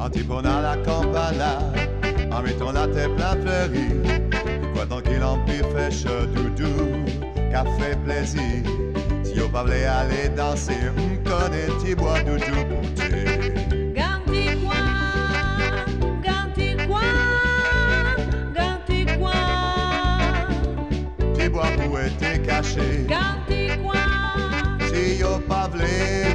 Antipone à la campana, en mettant la tête plein fleurie. Et quoi tant qu'il en pire fait chaud doudou, qu'a fait plaisir. Si yo pas voulait aller danser, connaît ti bois doudou pour t'es. Gantigua, Ti bois pour être caché. Gantigua, Si yo pas voulait